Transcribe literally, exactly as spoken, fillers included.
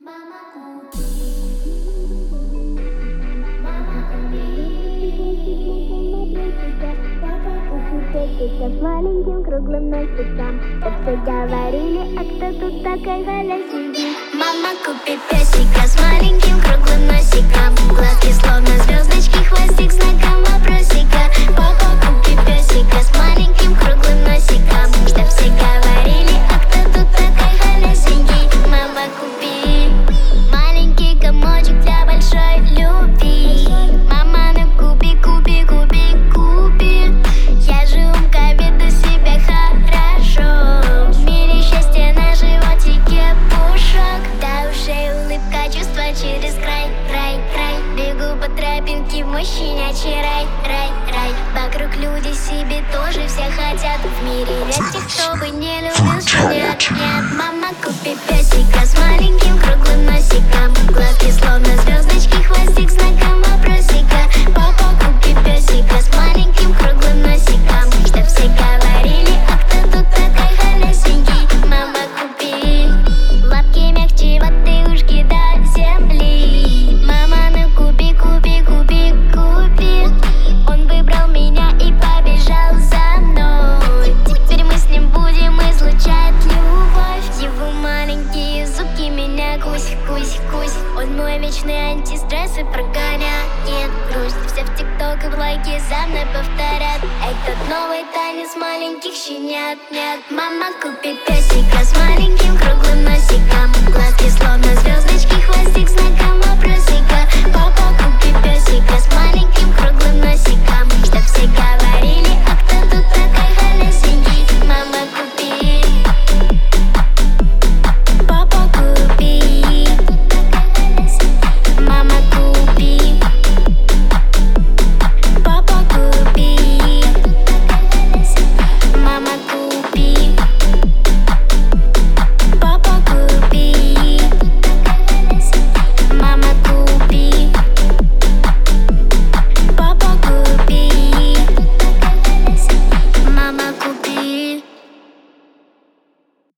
Мама, купи. Мама, купи. Папа, купи. С маленьким круглым носиком. Так все говорили, а кто тут такой голосит? Мама, купи песика с маленьким круглым носиком. Глазки словно звездочки, хвостик знаком вопросика. Папа, купи песика с маленьким круглым носиком. Чтоб все говорили, а кто тут такой холесенький? Мама, купи маленький комочек для большой любви. Мама, ну купи, купи, купи, купи. Я же умка, веду себя хорошо. В мире счастья на животике пушок. До ушей улыбка, чувства через край, край, край. Бегу по тропинке в мужчинячий рай, рай, рай. Вокруг люди себе тоже все хотят. В мире нет тех, кто бы не любил, что нет, нет. Мама, купи песика с маленьким круглым носиком. Глазки словно звездочки, хвостик знаком вопросика. Папа, купи песика с маленьким круглым носиком. Чтоб все говорили, а кто тут такой холесенький? Мама, купи лапки мягче, вот ты ушки до земли. Мама, ну купи, купи, купи, купи. Он выбрал меня и побежал за мной. Теперь мы с ним будем излучать любовь. Его маленькие зубки меня кусь, кусь, кусь. Он мой вечный антистресс и прогоняет грусть. Все в тикток и в лайки за мной повторят этот новый танец маленьких щенят. Нет, мама, купи песика с маленьким круглым носиком. Глазки